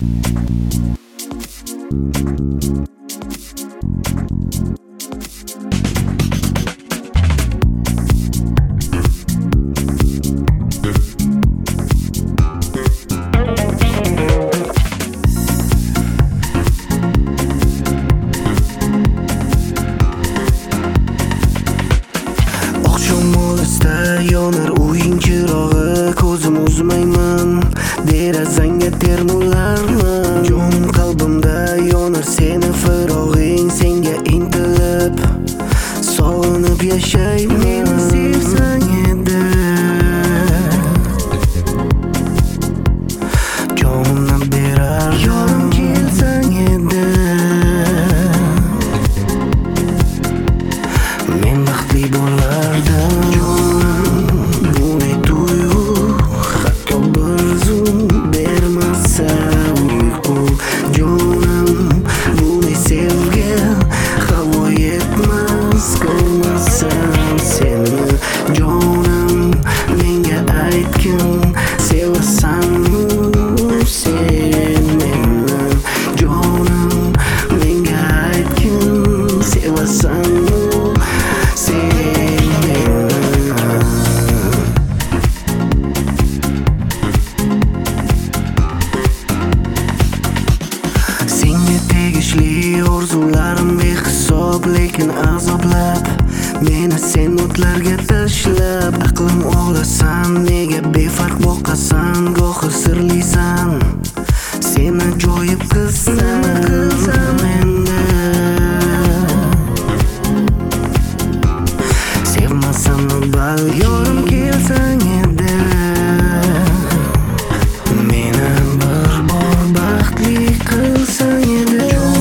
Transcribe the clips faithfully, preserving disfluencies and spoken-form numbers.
Yonar uying chirog'i, ko'zim uzmayman, derazangga termularman. Jonim qalbimda yonar seni firog'ing, senga intilib sog'inib yashayman. Meni sevsang edi, jonimni berar, yorim kelsang edi, men baxtli bo'lardim. Jonim menga aytgin, sevasanmi sen meni? Jonim menga aytgin, sevasanmi sen meni? Senga tegishli orzularim behisob, lekin azoblab meni sen o'tlarga tashlab. Aqlim og'lasan, nega befarq boqasan, gohi sirlisan, sen ajoyib qilsan menda. Sevmasammi bal yorim kelsang edi, meni bir bor baxtli qilsang edi.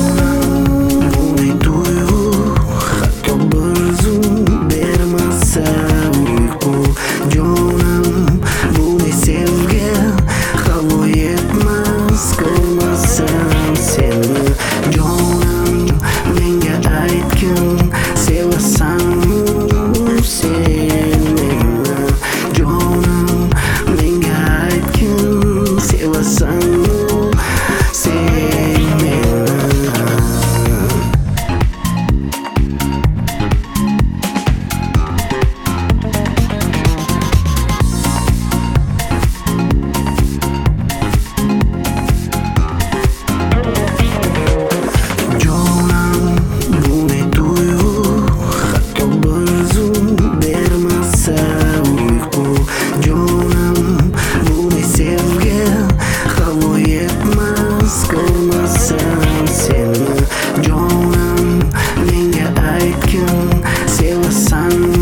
Jonim buni sevgi havo yetmas, qilmasam seni. Jonim menga aytgin, sevasanmi sen meni? Jonim menga aytgin, sevasanmi sen meni? Jonim menga aytgin, sevasanmi